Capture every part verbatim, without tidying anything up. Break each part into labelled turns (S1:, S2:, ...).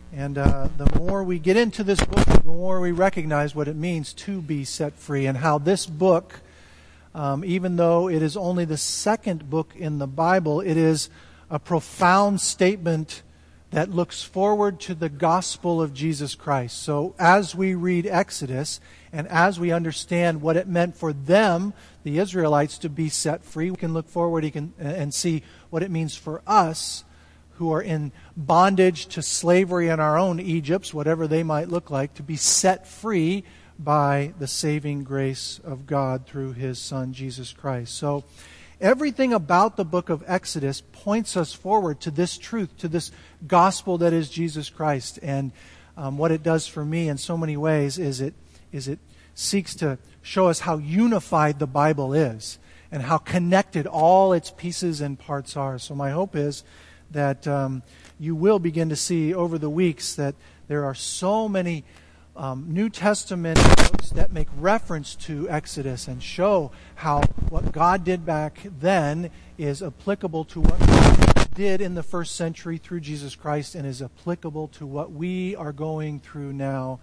S1: And uh, the more we get into this book, the more we recognize what it means to be set free, and how this book, um, even though it is only the second book in the Bible, it is a profound statement that looks forward to the gospel of Jesus Christ. So as we read Exodus, and as we understand what it meant for them, the Israelites, to be set free, we can look forward and see what it means for us, who are in bondage to slavery in our own Egypts, whatever they might look like, to be set free by the saving grace of God through His Son, Jesus Christ. So everything about the book of Exodus points us forward to this truth, to this gospel that is Jesus Christ. And um, what it does for me in so many ways is it is it seeks to show us how unified the Bible is and how connected all its pieces and parts are. So my hope is that um, you will begin to see over the weeks that there are so many um, New Testament books that make reference to Exodus and show how what God did back then is applicable to what God did in the first century through Jesus Christ, and is applicable to what we are going through now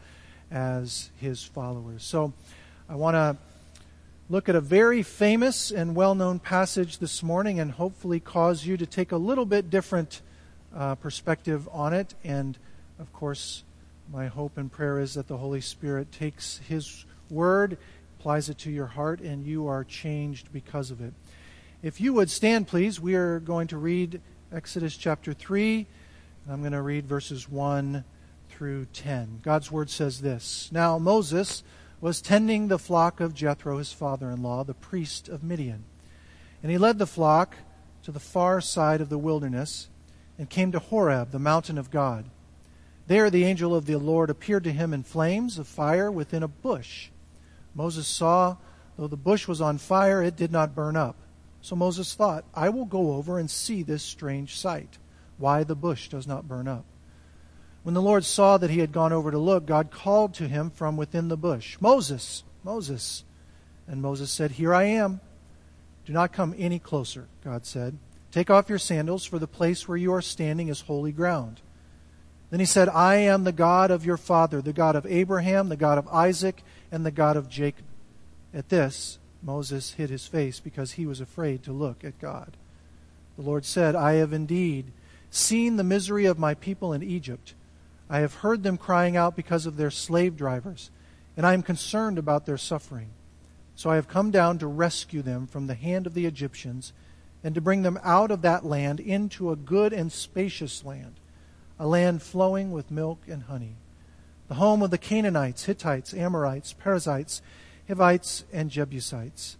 S1: as His followers. So I want to look at a very famous and well-known passage this morning, and hopefully cause you to take a little bit different uh, perspective on it. And of course, my hope and prayer is that the Holy Spirit takes His word, applies it to your heart, and you are changed because of it. If you would stand, please, we are going to read Exodus chapter three, and I'm going to read verses one through ten. God's word says this: Now Moses was tending the flock of Jethro, his father-in-law, the priest of Midian. And he led the flock to the far side of the wilderness and came to Horeb, the mountain of God. There the angel of the Lord appeared to him in flames of fire within a bush. Moses saw, though the bush was on fire, it did not burn up. So Moses thought, I will go over and see this strange sight, why the bush does not burn up. When the Lord saw that he had gone over to look, God called to him from within the bush, Moses, Moses. And Moses said, Here I am. Do not come any closer, God said. Take off your sandals, for the place where you are standing is holy ground. Then he said, I am the God of your father, the God of Abraham, the God of Isaac, and the God of Jacob. At this, Moses hid his face because he was afraid to look at God. The Lord said, I have indeed seen the misery of my people in Egypt. I have heard them crying out because of their slave drivers, and I am concerned about their suffering. So I have come down to rescue them from the hand of the Egyptians and to bring them out of that land into a good and spacious land, a land flowing with milk and honey, the home of the Canaanites, Hittites, Amorites, Perizzites, Hivites, and Jebusites.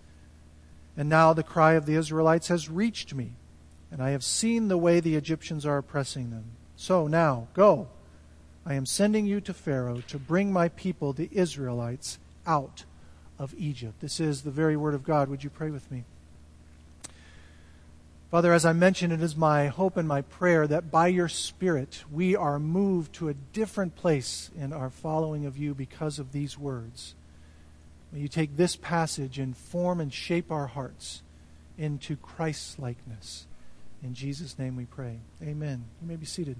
S1: And now the cry of the Israelites has reached me, and I have seen the way the Egyptians are oppressing them. So now, go. I am sending you to Pharaoh to bring my people, the Israelites, out of Egypt. This is the very word of God. Would you pray with me? Father, as I mentioned, it is my hope and my prayer that by your Spirit we are moved to a different place in our following of you because of these words. May you take this passage and form and shape our hearts into Christ's likeness. In Jesus' name we pray. Amen. You may be seated.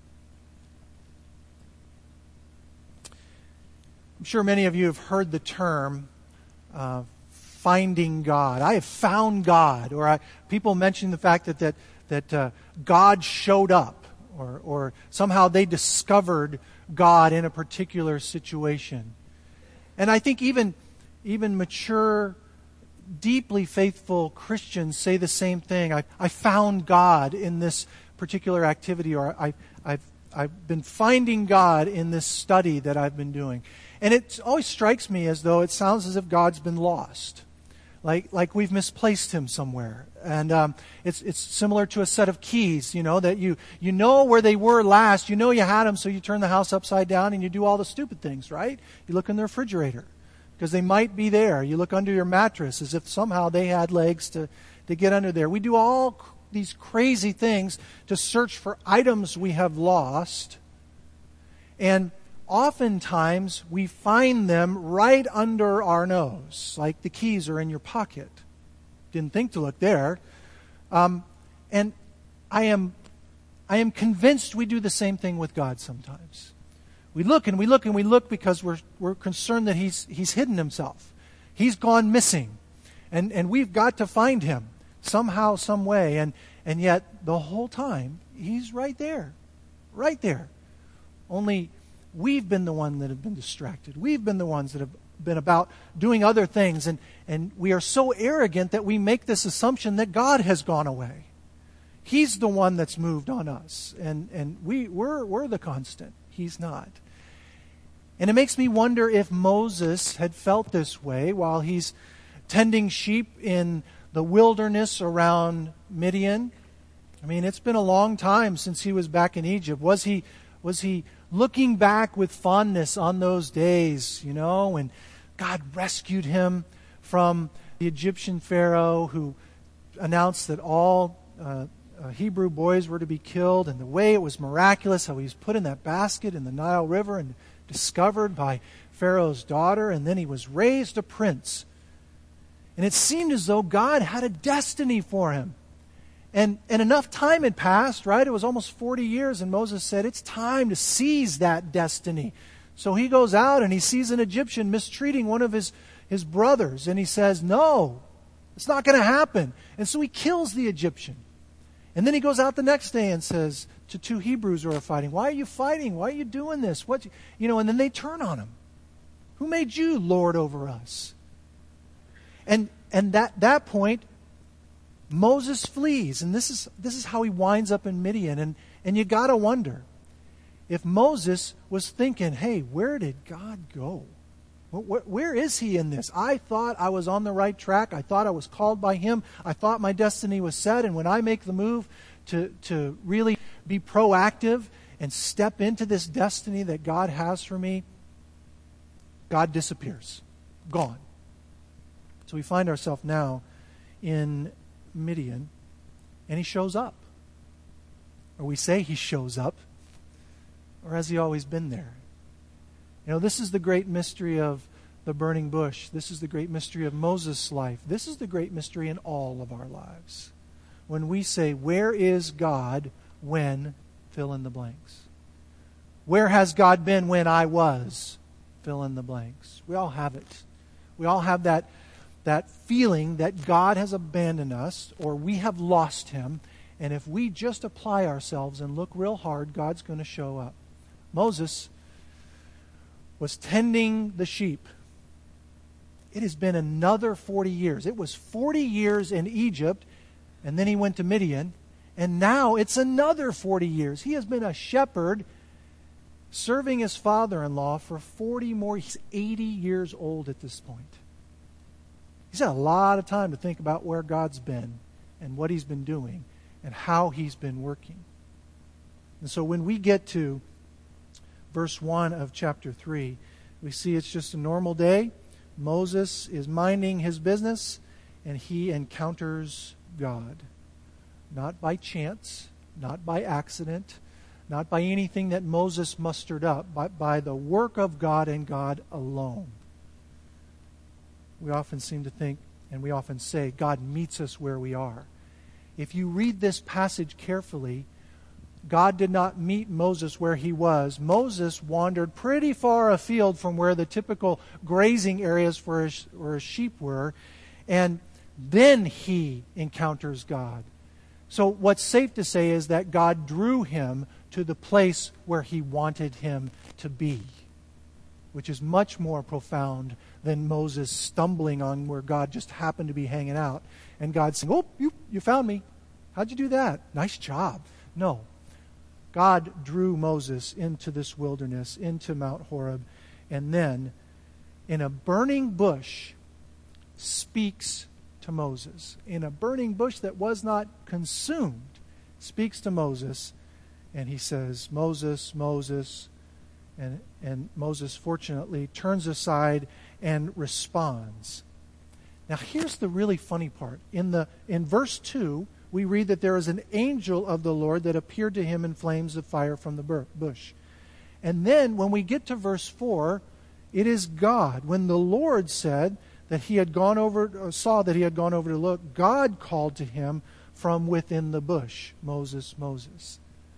S1: I'm sure many of you have heard the term uh, finding God. I have found God. Or I, people mention the fact that that, that uh, God showed up, or, or somehow they discovered God in a particular situation. And I think even, even mature, deeply faithful Christians say the same thing. I, I found God in this particular activity, or I, I've, I've been finding God in this study that I've been doing. And it always strikes me as though it sounds as if God's been lost. Like like we've misplaced Him somewhere. And um, it's it's similar to a set of keys, you know, that you, you know where they were last. You know you had them, so you turn the house upside down and you do all the stupid things, right? You look in the refrigerator because they might be there. You look under your mattress as if somehow they had legs to, to get under there. We do all these crazy things to search for items we have lost. And oftentimes we find them right under our nose, like the keys are in your pocket. Didn't think to look there. Um, and I am I am convinced we do the same thing with God sometimes. We look and we look and we look because we're, we're concerned that he's, he's hidden himself. He's gone missing. And, and we've got to find him somehow, some way. And, and yet, the whole time, he's right there. Right there. Only we've been the one that have been distracted. We've been the ones that have been about doing other things. And, and we are so arrogant that we make this assumption that God has gone away. He's the one that's moved on us. And, and we, we're, we're the constant. He's not. And it makes me wonder if Moses had felt this way while he's tending sheep in the wilderness around Midian. I mean, it's been a long time since he was back in Egypt. Was he, was he looking back with fondness on those days, you know, when God rescued him from the Egyptian Pharaoh who announced that all uh, uh, Hebrew boys were to be killed, and the way it was miraculous, how he was put in that basket in the Nile River and discovered by Pharaoh's daughter, and then he was raised a prince. And it seemed as though God had a destiny for him. And, and enough time had passed, right? It was almost forty years, and Moses said, it's time to seize that destiny. So he goes out and he sees an Egyptian mistreating one of his, his brothers, and he says, no, it's not going to happen. And so he kills the Egyptian. And then he goes out the next day and says to two Hebrews who are fighting, why are you fighting? Why are you doing this? What, you know, and then they turn on him. Who made you Lord over us? And and that that point, Moses flees, and this is this is how he winds up in Midian. And and you gotta wonder if Moses was thinking, "Hey, where did God go? Where, where is he in this? I thought I was on the right track. I thought I was called by him. I thought my destiny was set. And when I make the move to to really be proactive and step into this destiny that God has for me, God disappears, gone." So we find ourselves now in Midian, and he shows up. Or we say he shows up, or has he always been there? You know, this is the great mystery of the burning bush. This is the great mystery of Moses' life. This is the great mystery in all of our lives. When we say, where is God when, fill in the blanks. Where has God been when I was, fill in the blanks. We all have it. We all have that that feeling that God has abandoned us or we have lost him, and if we just apply ourselves and look real hard, God's going to show up. Moses was tending the sheep. It has been another forty years. It was forty years in Egypt, and then he went to Midian, and now it's another forty years. He has been a shepherd serving his father-in-law for forty more. He's eighty years old at this point. He's had a lot of time to think about where God's been and what he's been doing and how he's been working. And so when we get to verse one of chapter three, we see it's just a normal day. Moses is minding his business, and he encounters God. Not by chance, not by accident, not by anything that Moses mustered up, but by the work of God and God alone. We often seem to think, and we often say, God meets us where we are. If you read this passage carefully, God did not meet Moses where he was. Moses wandered pretty far afield from where the typical grazing areas for his, where his sheep were, and then he encounters God. So what's safe to say is that God drew him to the place where he wanted him to be, which is much more profound than Moses stumbling on where God just happened to be hanging out. And God saying, oh, you, you found me. How'd you do that? Nice job. No. God drew Moses into this wilderness, into Mount Horeb, and then in a burning bush speaks to Moses. In a burning bush that was not consumed, speaks to Moses, and he says, Moses, Moses, and, and Moses fortunately turns aside and responds. Now here's the really funny part. In the in verse two, we read that there is an angel of the Lord that appeared to him in flames of fire from the bush. And then when we get to verse four, it is God. When the Lord said that he had gone over, saw that he had gone over to look, God called to him from within the bush, Moses, Moses.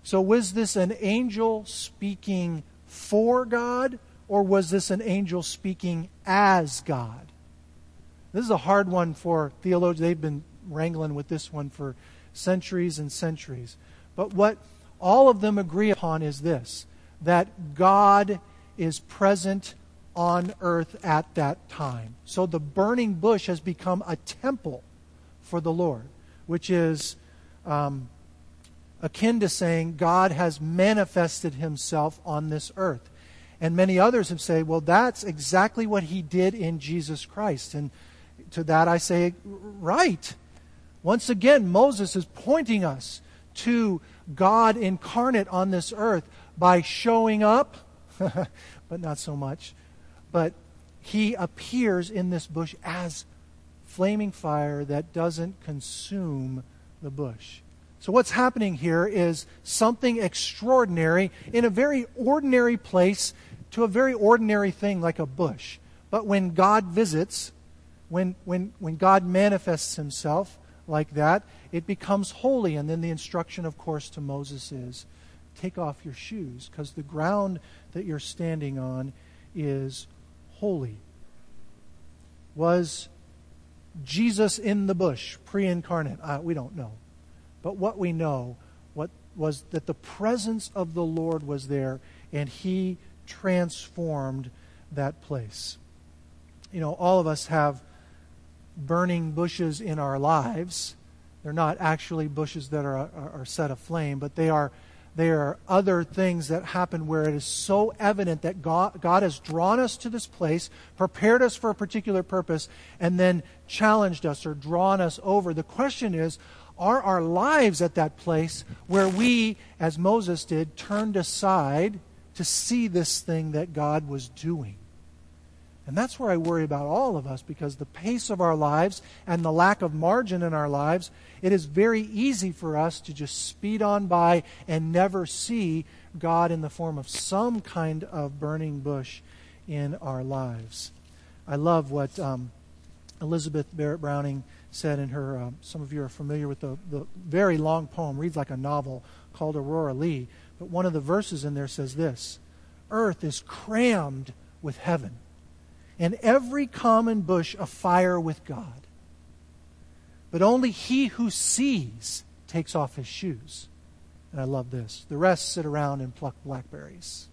S1: So was this an angel speaking for God, or was this an angel speaking as God? This is a hard one for theologians. They've been wrangling with this one for centuries and centuries. But what all of them agree upon is this, that God is present on earth at that time. So the burning bush has become a temple for the Lord, which is um, akin to saying God has manifested himself on this earth. And many others have said, well, that's exactly what he did in Jesus Christ. And to that I say, right. Once again, Moses is pointing us to God incarnate on this earth by showing up, but not so much. But he appears in this bush as flaming fire that doesn't consume the bush. So what's happening here is something extraordinary in a very ordinary place to a very ordinary thing like a bush. But when God visits, when, when, when God manifests himself like that, it becomes holy. And then the instruction, of course, to Moses is, take off your shoes, because the ground that you're standing on is holy. Was Jesus in the bush, pre-incarnate? Uh, we don't know. But what we know what was that the presence of the Lord was there, and he transformed that place. You know, all of us have burning bushes in our lives. They're not actually bushes that are, are, are set aflame, but they are they are other things that happen where it is so evident that God, God has drawn us to this place, prepared us for a particular purpose, and then challenged us or drawn us over. The question is, are our lives at that place where we, as Moses did, turned aside to see this thing that God was doing? And that's where I worry about all of us, because the pace of our lives and the lack of margin in our lives, it is very easy for us to just speed on by and never see God in the form of some kind of burning bush in our lives. I love what um, Elizabeth Barrett Browning said in her, uh, some of you are familiar with the, the very long poem, reads like a novel, called Aurora Leigh. But one of the verses in there says this: earth is crammed with heaven, and every common bush afire with God. But only he who sees takes off his shoes. And I love this. The rest sit around and pluck blackberries.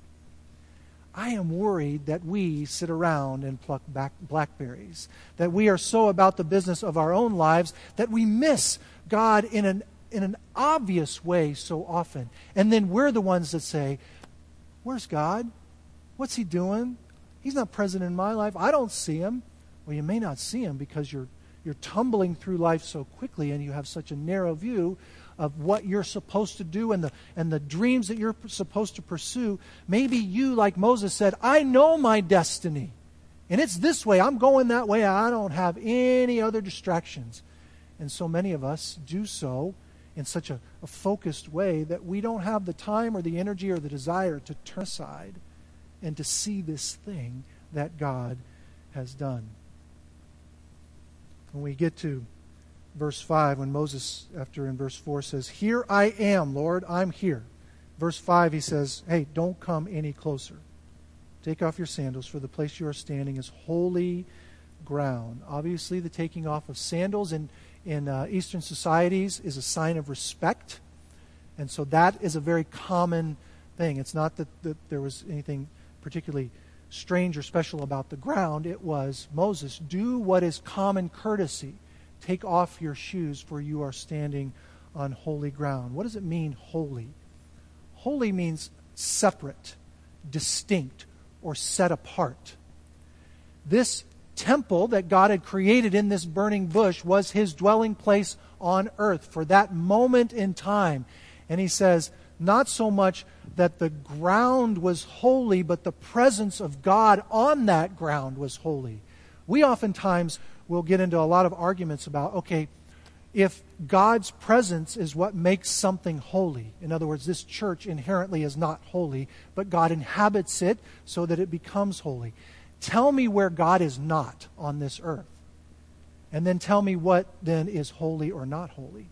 S1: I am worried that we sit around and pluck back blackberries, that we are so about the business of our own lives that we miss God in an, in an obvious way so often. And then we're the ones that say, where's God? What's he doing? He's not present in my life. I don't see him. Well, you may not see him because you're you're tumbling through life so quickly, and you have such a narrow view of what you're supposed to do and the and the dreams that you're supposed to pursue. Maybe you, like Moses said, I know my destiny, and it's this way. I'm going that way. I don't have any other distractions. And so many of us do so in such a, a focused way that we don't have the time or the energy or the desire to turn aside and to see this thing that God has done. When we get to verse five, when Moses, after in verse four, says, here I am, Lord, I'm here. Verse five, he says, hey, don't come any closer. Take off your sandals, for the place you are standing is holy ground. Obviously, the taking off of sandals in, in uh, Eastern societies is a sign of respect. And so that is a very common thing. It's not that, that there was anything particularly strange or special about the ground. It was, Moses, do what is common courtesy. Take off your shoes, for you are standing on holy ground. What does it mean, holy? Holy means separate, distinct, or set apart. This temple that God had created in this burning bush was his dwelling place on earth for that moment in time. And he says, not so much that the ground was holy, but the presence of God on that ground was holy. We oftentimes will get into a lot of arguments about, okay, if God's presence is what makes something holy, in other words, this church inherently is not holy, but God inhabits it so that it becomes holy. Tell me where God is not on this earth. And then tell me what then is holy or not holy.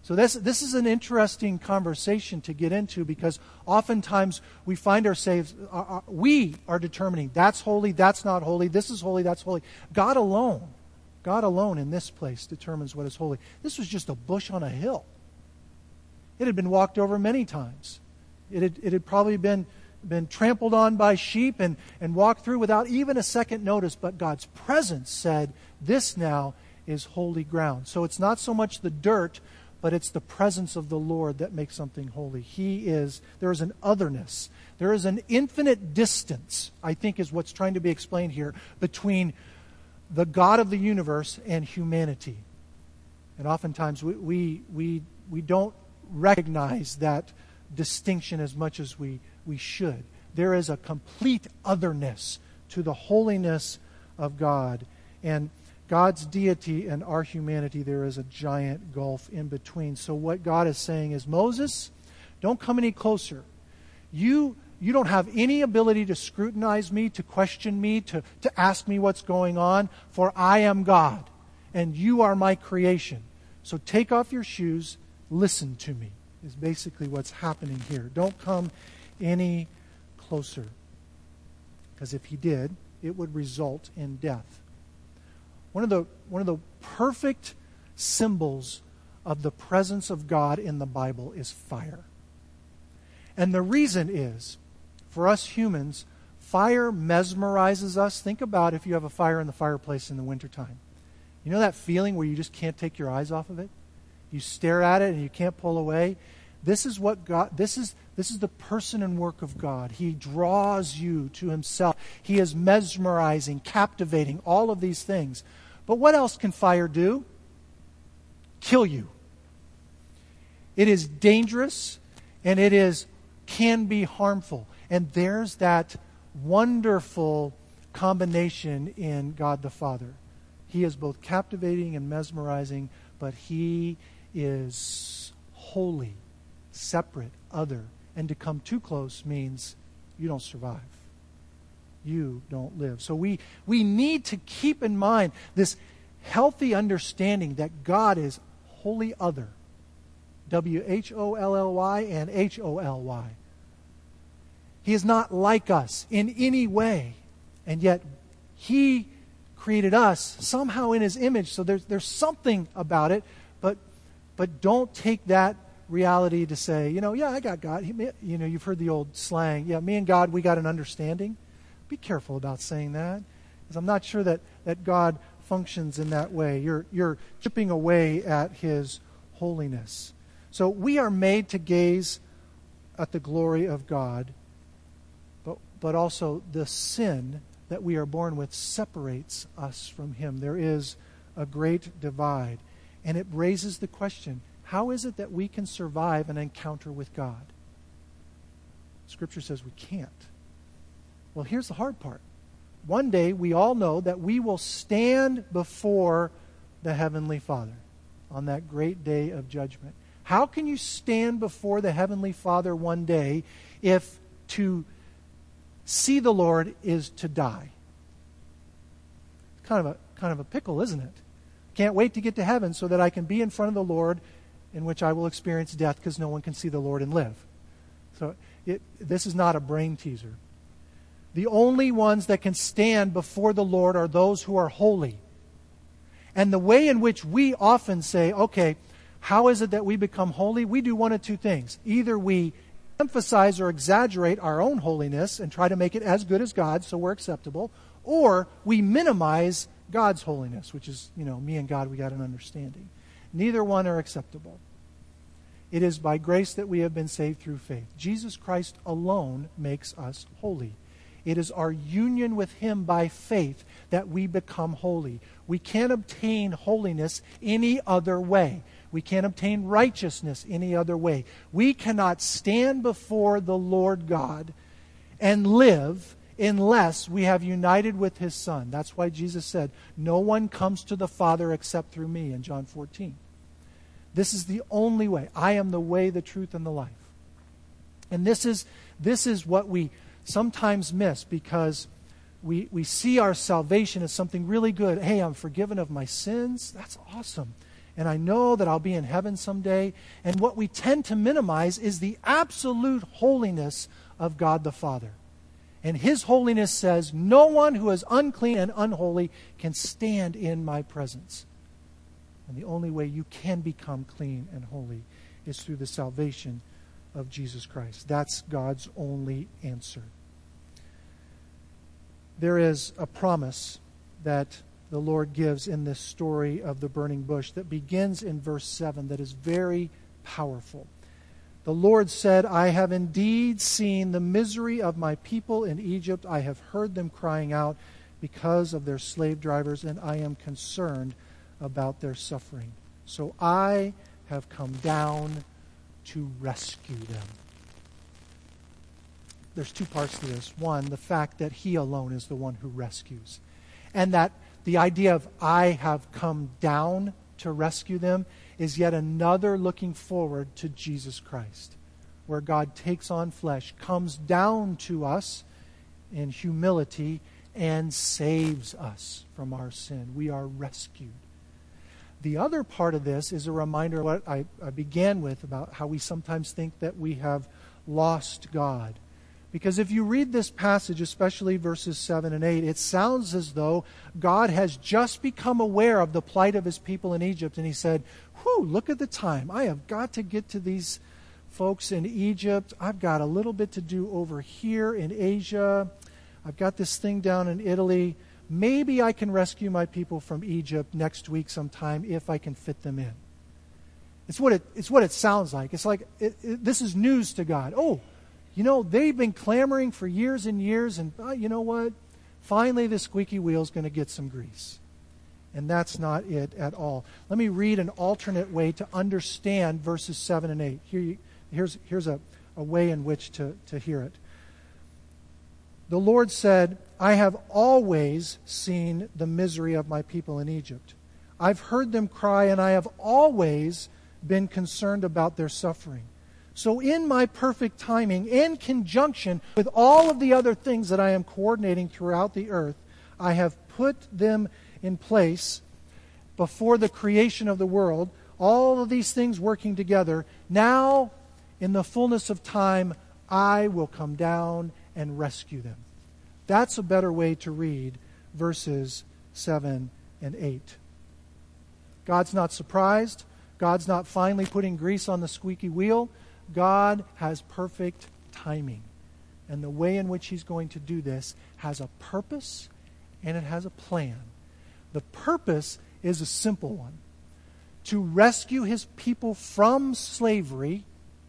S1: So this, this is an interesting conversation to get into, because oftentimes we find ourselves, uh, uh, we are determining that's holy, that's not holy, this is holy, that's holy. God alone, God alone in this place determines what is holy. This was just a bush on a hill. It had been walked over many times. It had, it had probably been, been trampled on by sheep and, and walked through without even a second notice, but God's presence said, this now is holy ground. So it's not so much the dirt, but it's the presence of the Lord that makes something holy. He is, there is an otherness. There is an infinite distance, I think is what's trying to be explained here, between the God of the universe and humanity. And oftentimes we we we, we don't recognize that distinction as much as we, we should. There is a complete otherness to the holiness of God. And God's deity and our humanity, there is a giant gulf in between. So what God is saying is, Moses, don't come any closer. You, you don't have any ability to scrutinize me, to question me, to, to ask me what's going on, for I am God, and you are my creation. So take off your shoes, listen to me, is basically what's happening here. Don't come any closer. Because if he did, it would result in death. One of the one of the perfect symbols of the presence of God in the Bible is fire. And the reason is, for us humans, fire mesmerizes us. Think about if you have a fire in the fireplace in the wintertime. You know that feeling where you just can't take your eyes off of it? You stare at it and you can't pull away. This is what God, this is, this is the person and work of God. He draws you to himself. He is mesmerizing, captivating, all of these things. But what else can fire do? Kill you. It is dangerous, and it is can be harmful. And there's that wonderful combination in God the Father. He is both captivating and mesmerizing, but he is holy, separate, other. And to come too close means you don't survive. You don't live. So we, we need to keep in mind this healthy understanding that God is wholly other. W H O L L Y and H O L Y. He is not like us in any way. And yet he created us somehow in his image. So there's, there's something about it. But, but don't take that reality to say, you know, yeah, I got God. He, you know, you've heard the old slang, yeah, me and God, we got an understanding. Be careful about saying that, because I'm not sure that, that God functions in that way. You're, you're chipping away at his holiness. So we are made to gaze at the glory of God, but, but also the sin that we are born with separates us from him. There is a great divide, and it raises the question, how is it that we can survive an encounter with God? Scripture says we can't. Well, here's the hard part. One day, we all know that we will stand before the Heavenly Father on that great day of judgment. How can you stand before the Heavenly Father one day if to see the Lord is to die? Kind of a, kind of a pickle, isn't it? Can't wait to get to heaven so that I can be in front of the Lord, in which I will experience death because no one can see the Lord and live. So it, this is not a brain teaser. The only ones that can stand before the Lord are those who are holy. And the way in which we often say, okay, how is it that we become holy? We do one of two things. Either we emphasize or exaggerate our own holiness and try to make it as good as God so we're acceptable, or we minimize God's holiness, which is, you know, me and God, we got an understanding. Neither one are acceptable. It is by grace that we have been saved through faith. Jesus Christ alone makes us holy. It is our union with him by faith that we become holy. We can't obtain holiness any other way. We can't obtain righteousness any other way. We cannot stand before the Lord God and live unless we have united with his Son. That's why Jesus said, no one comes to the Father except through me in John fourteen. This is the only way. I am the way, the truth, and the life. And this is, this is what we sometimes miss, because we, we see our salvation as something really good. Hey, I'm forgiven of my sins. That's awesome. and I know that I'll be in heaven someday. And what we tend to minimize is the absolute holiness of God the Father. And His holiness says, no one who is unclean and unholy can stand in my presence. And the only way you can become clean and holy is through the salvation of Jesus Christ. That's God's only answer. There is a promise that the Lord gives in this story of the burning bush that begins in verse seven that is very powerful. The Lord said, I have indeed seen the misery of my people in Egypt. I have heard them crying out because of their slave drivers, and I am concerned about their suffering. So I have come down to rescue them. There's two parts to this. One, the fact that He alone is the one who rescues. And that the idea of I have come down to rescue them is yet another looking forward to Jesus Christ, where God takes on flesh, comes down to us in humility, and saves us from our sin. We are rescued. The other part of this is a reminder of what I, I began with about how we sometimes think that we have lost God. Because if you read this passage, especially verses seven and eight, it sounds as though God has just become aware of the plight of His people in Egypt. And He said, whew, look at the time. I have got to get to these folks in Egypt. I've got a little bit to do over here in Asia. I've got this thing down in Italy. Maybe I can rescue my people from Egypt next week sometime if I can fit them in. It's what it, it's what it sounds like. It's like it, it, this is news to God. Oh, you know, they've been clamoring for years and years, and uh, you know what? Finally, the squeaky wheel is going to get some grease. And that's not it at all. Let me read an alternate way to understand verses seven and eight. Here you, here's here's a, a way in which to, to hear it. The Lord said, I have always seen the misery of my people in Egypt. I've heard them cry, and I have always been concerned about their suffering. So in my perfect timing, in conjunction with all of the other things that I am coordinating throughout the earth, I have put them in place before the creation of the world, all of these things working together. Now, in the fullness of time, I will come down and rescue them. That's a better way to read verses seven and eight. God's not surprised. God's not finally putting grease on the squeaky wheel. God has perfect timing. And the way in which He's going to do this has a purpose and it has a plan. The purpose is a simple one. To rescue His people from slavery,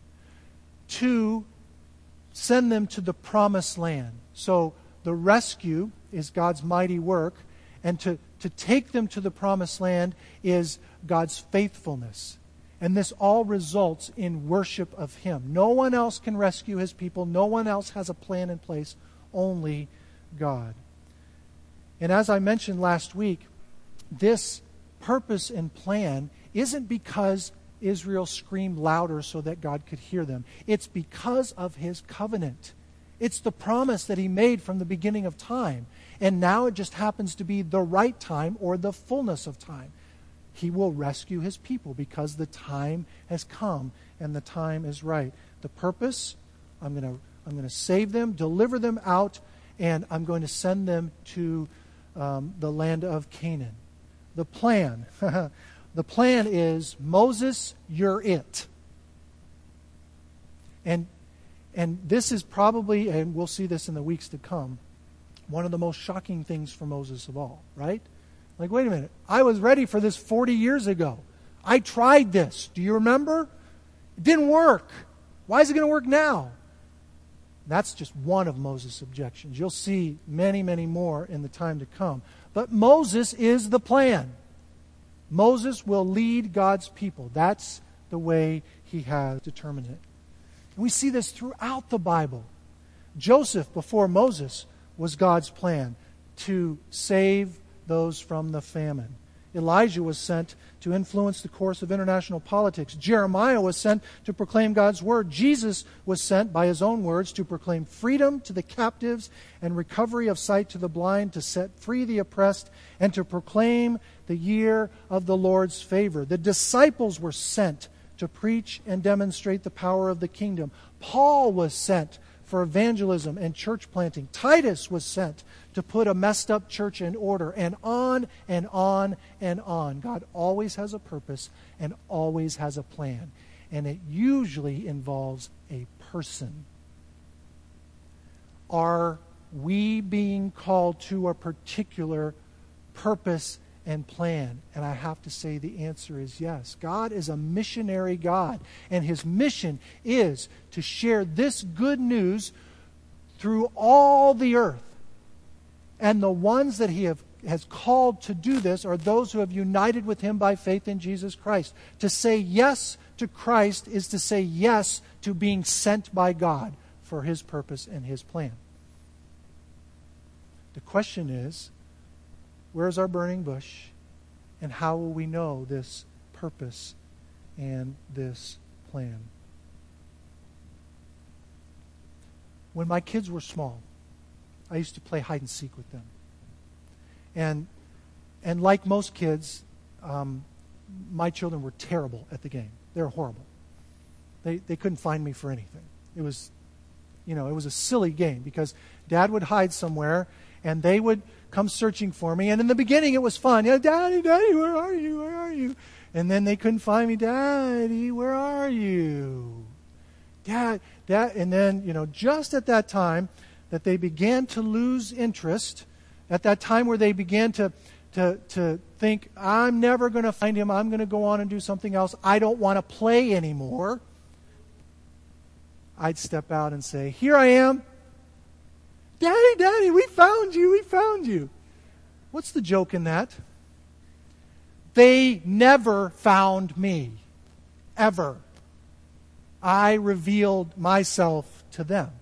S1: to send them to the promised land. So the rescue is God's mighty work, and to, to take them to the promised land is God's faithfulness. And this all results in worship of Him. No one else can rescue His people. No one else has a plan in place. Only God. And as I mentioned last week, this purpose and plan isn't because Israel screamed louder so that God could hear them. It's because of His covenant. It's the promise that He made from the beginning of time. And now it just happens to be the right time or the fullness of time. He will rescue His people because the time has come and the time is right. The purpose, I'm going to I'm going to save them, deliver them out, and I'm going to send them to um, the land of Canaan. The plan, the plan is, Moses, you're it. And and this is probably, and we'll see this in the weeks to come, one of the most shocking things for Moses of all, right? Like, wait a minute. I was ready for this forty years ago. I tried this. Do you remember? It didn't work. Why is it going to work now? That's just one of Moses' objections. You'll see many, many more in the time to come. But Moses is the plan. Moses will lead God's people. That's the way He has determined it. And we see this throughout the Bible. Joseph, before Moses, was God's plan to save those from the famine. Elijah was sent to influence the course of international politics. Jeremiah was sent to proclaim God's word. Jesus was sent, by his own words, to proclaim freedom to the captives and recovery of sight to the blind, to set free the oppressed, and to proclaim the year of the Lord's favor. The disciples were sent to preach and demonstrate the power of the kingdom. Paul was sent for evangelism and church planting. Titus was sent to put a messed up church in order, and on and on and on. God always has a purpose and always has a plan, and it usually involves a person. Are we being called to a particular purpose and plan? And I have to say the answer is yes. God is a missionary God, and his mission is to share this good news through all the earth. And the ones that he have, has called to do this are those who have united with him by faith in Jesus Christ. To say yes to Christ is to say yes to being sent by God for his purpose and his plan. The question is, where's our burning bush, and how will we know this purpose and this plan? When my kids were small, I used to play hide and seek with them. And and like most kids, um, my children were terrible at the game. They were horrible. They they couldn't find me for anything. It was, you know, it was a silly game because Dad would hide somewhere and they would come searching for me. And in the beginning it was fun. You know, Daddy, Daddy, where are you? Where are you? And then they couldn't find me. Daddy, where are you? Dad, Dad. And then, you know, just at that time that they began to lose interest, at that time where they began to, to, to think, I'm never going to find him, I'm going to go on and do something else, I don't want to play anymore, I'd step out and say, here I am. Daddy, Daddy, we found you, we found you. What's the joke in that? They never found me, ever. I revealed myself to them.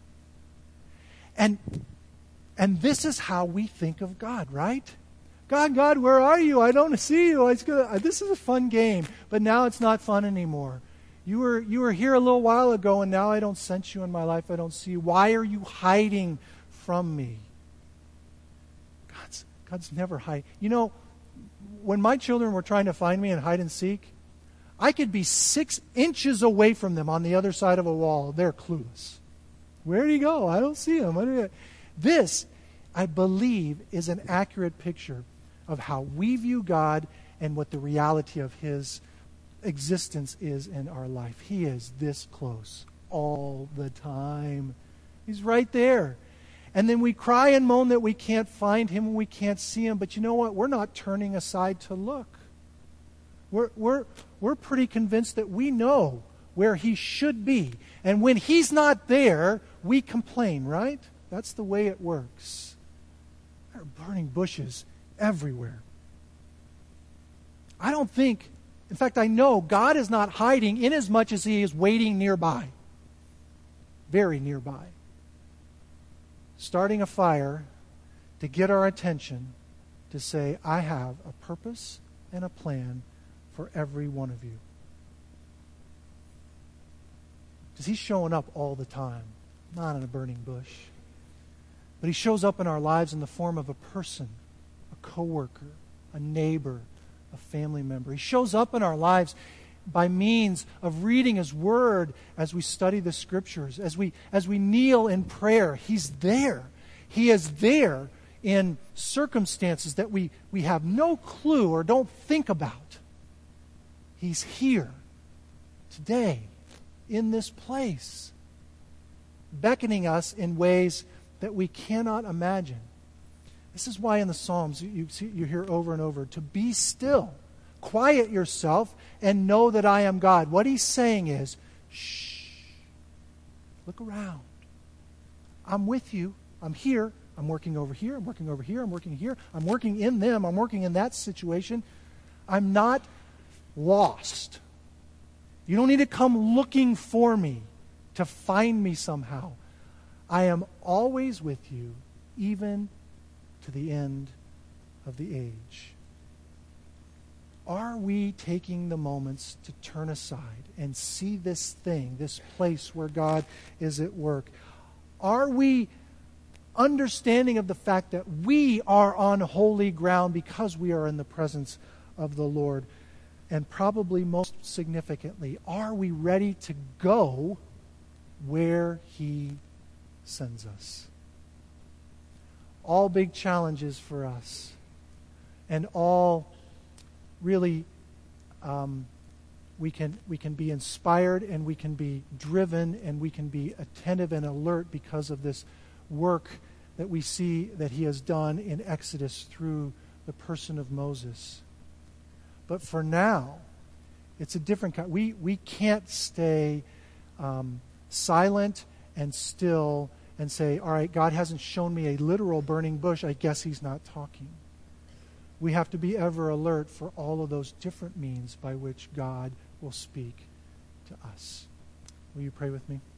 S1: And and this is how we think of God, right? God, God, where are you? I don't see you. It's good. This is a fun game, but now it's not fun anymore. You were you were here a little while ago, and now I don't sense you in my life. I don't see you. Why are you hiding from me? God's God's never hiding. You know, when my children were trying to find me in hide and seek, I could be six inches away from them on the other side of a wall. They're clueless. Where did he go? I don't see him. What did he... This, I believe, is an accurate picture of how we view God and what the reality of his existence is in our life. He is this close all the time. He's right there. And then we cry and moan that we can't find him and we can't see him. But you know what? We're not turning aside to look. We're, we're, we're pretty convinced that we know where he should be. And when he's not there, we complain, right? That's the way it works. There are burning bushes everywhere. I don't think, in fact, I know God is not hiding inasmuch as he is waiting nearby. Very nearby. Starting a fire to get our attention, to say, I have a purpose and a plan for every one of you. Because he's showing up all the time, not in a burning bush. But he shows up in our lives in the form of a person, a coworker, a neighbor, a family member. He shows up in our lives by means of reading his word as we study the scriptures, as we as we kneel in prayer. He's there. He is there in circumstances that we, we have no clue or don't think about. He's here today in this place, beckoning us in ways that we cannot imagine. This is why in the Psalms you, you, you hear over and over, to be still, quiet yourself, and know that I am God. What he's saying is, shh, look around. I'm with you. I'm here. I'm working over here. I'm working over here. I'm working here. I'm working in them. I'm working in that situation. I'm not lost. You don't need to come looking for me to find me somehow. I am always with you, even to the end of the age. are we taking the moments to turn aside and see this thing, this place where God is at work? Are we understanding of the fact that we are on holy ground because we are in the presence of the Lord? And probably most significantly, are we ready to go where He sends us? All big challenges for us, and all really um, we can we can be inspired, and we can be driven, and we can be attentive and alert because of this work that we see that He has done in Exodus through the person of Moses. But for now, it's a different kind. We we can't stay um, silent and still and say, all right, God hasn't shown me a literal burning bush, I guess He's not talking. We have to be ever alert for all of those different means by which God will speak to us. Will you pray with me?